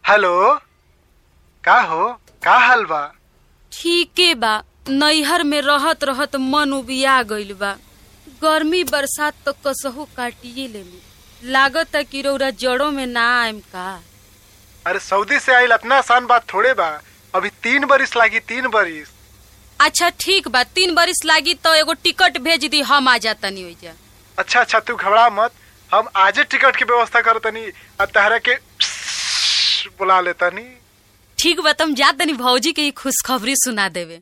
Hello, का हो, का हाल बा? ठीके बा। नैहर में रहत रहत मन उबिया गइल बा। गर्मी बरसात तो कसहू काटिए लेली। लागत कि रौरा जड़ों में ना आएम का। अरे सऊदी से आइल इतना आसान बात थोड़े बा। अभी 3 बरिस लागी, 3 बरिस। अच्छा ठीक बा, 3 बरिस लागी तो एगो टिकट भेज दी, हम आ जातनी ओइजा। अच्छा तू घबरा मत, हम आजे टिकट की व्यवस्था करतनी और तहरा के बुला लेतनी। ठीक बा, तुम जा तनी भौजी के ही खुशखबरी सुना देवे।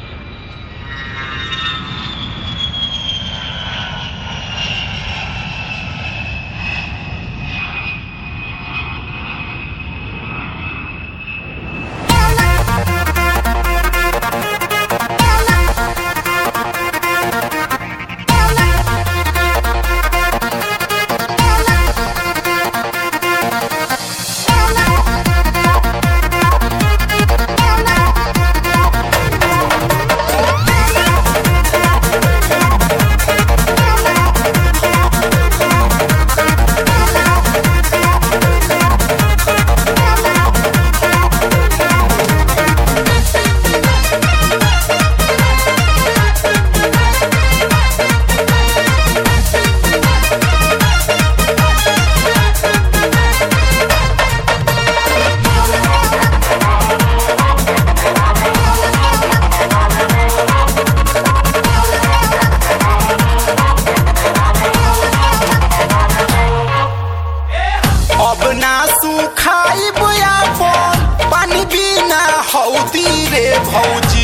अब ना सुखाई पानी बिना हौदी रे भौजी।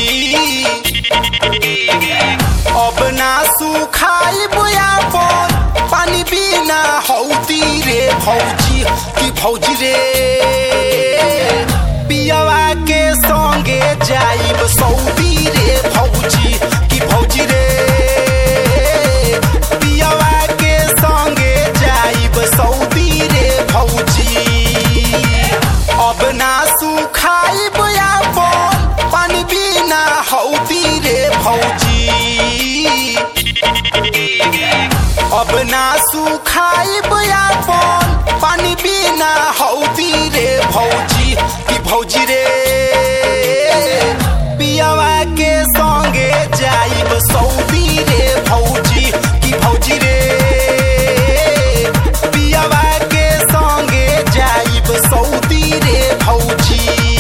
अब ना सुखाई पानी बिना हौदी रे भौजी। कि भौजी रे पियवा के संगे जाइब सऊदी रे भौजी। कि भौजी रे पियवा के संगे जाइब सऊदी रे भौजी। अब ना सुखाई पानी बिना हौदी रे भौजी। अब ना सुखाई पानी बिना हौदी रे भौजी। कि भौजी रे पियवा के संगे जाइब सऊदी रे भौजी। कि भौजी रे पियवा के संगे जाइब सऊदी रे भौजी।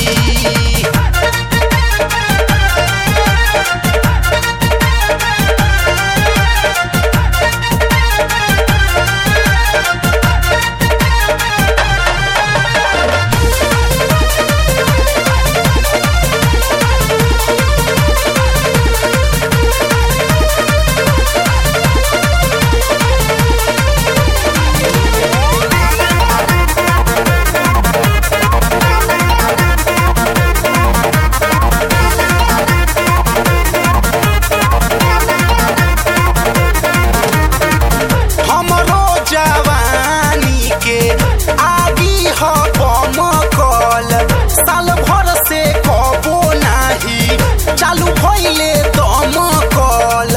साल भर से कबो नाही चालू भइले दमकल।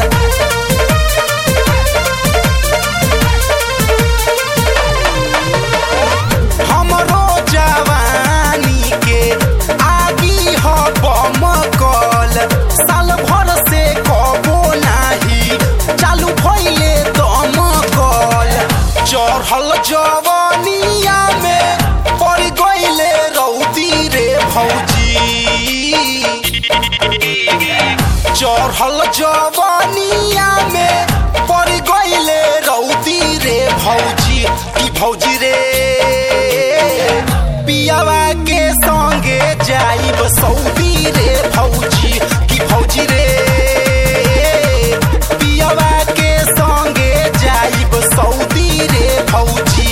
हमरो जवानी के आगी ह बमकल। साल भर से कबो नाही चालू भइले दमकल। चढ़ल जवानिया में पड़ गइले रौदी रे भौजी। चढ़ल जवानिया में पड़ गइले रौदी रे भौजी। कि भौजी रे पियवा के संगे जाइब सऊदी रे भौजी। कि भौजी रे पियवा के संगे जाइब सऊदी रे भौजी।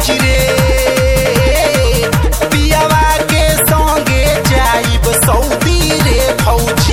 भौजी रे पियावा के संगे जाइब सऊदी रे भौजी।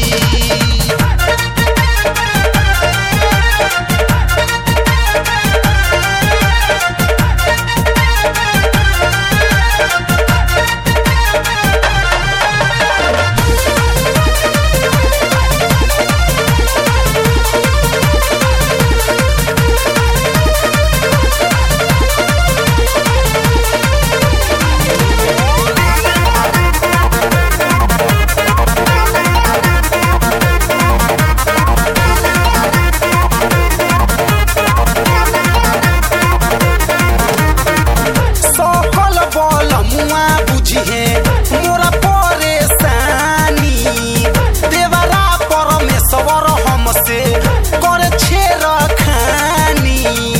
मोरा परेशानी देवरा परमेश्वर हमसे करे छेड़ खानी।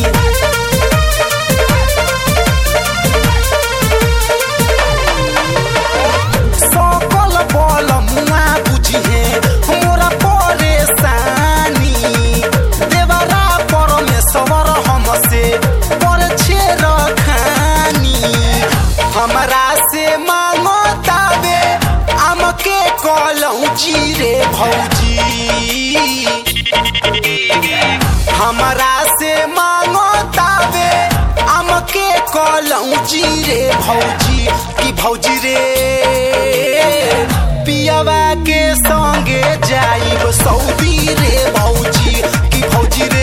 सकल बल मुआ बुझिए मोरा परेशानी देवरा परमेश्वर हमसे करे छेड़ खानी। हमरा से मांगतावे आमके कलौजी रे भौजी। हमरा से मांगतावे आमके कलौजी रे भौजी कि भौजी रे पियावा के संगे जाइब सऊदी रे भौजी कि भौजी